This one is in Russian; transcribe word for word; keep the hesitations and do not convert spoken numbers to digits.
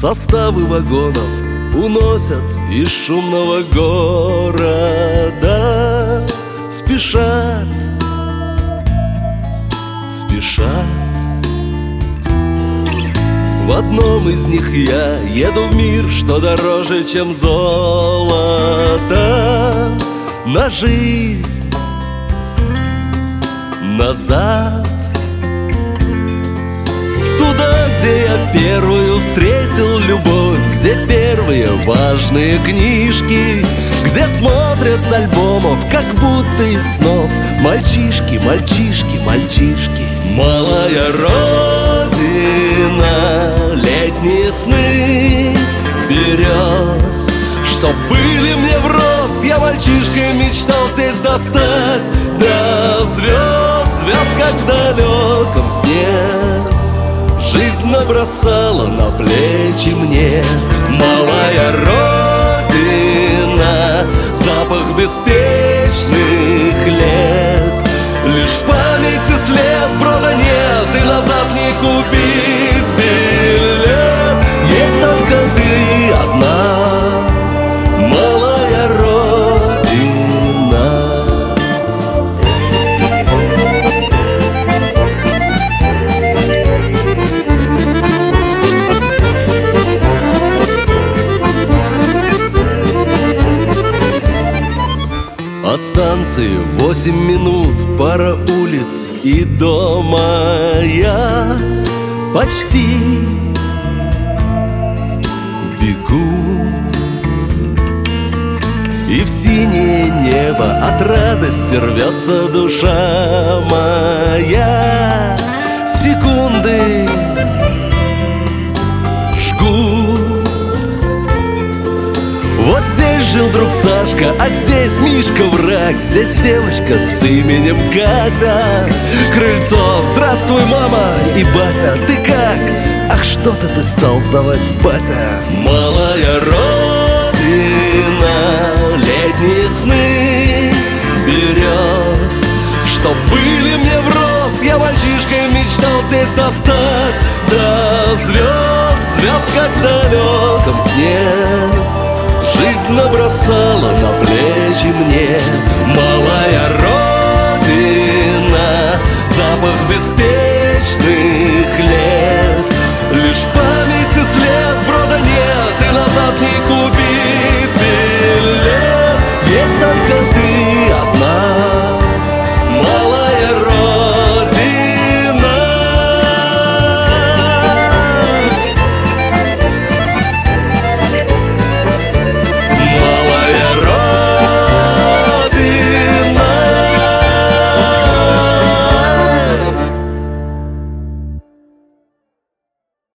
Составы вагонов уносят из шумного города. Спешат, спешат. В одном из них я еду в мир, что дороже, чем золото. На жизнь назад, туда, где я первую встретил любовь, где первые важные книжки, где смотрят с альбомов, как будто из снов. Мальчишки, мальчишки, мальчишки. Малая родина, летние сны берез, чтоб были мне в рост. Я мальчишкой мечтал здесь достать до звезд, звезд, как в далеком сне. Жизнь набросала на плечи мне. Малая родина, запах беспечных лет. Лишь в памяти след, брода нет, и назад не купить билет. Есть только ты одна, малая родина. От станции восемь минут, пара улиц и дома я почти бегу. И в синее небо от радости рвется душа моя. Секунды жгу. Вот здесь жил друг Сашка, а здесь Мишка враг. Здесь девочка с именем Катя. Крыльцо, здравствуй, мама и батя. Ты как? Ах, что-то ты стал сдавать, батя. Малая родина, летние сны берез, чтоб были мне в рост. Я мальчишкой мечтал здесь достать до звезд, звезд, как в далеком сне. Жизнь набросала на плечи мне. Малая родина, запах беспечных лет.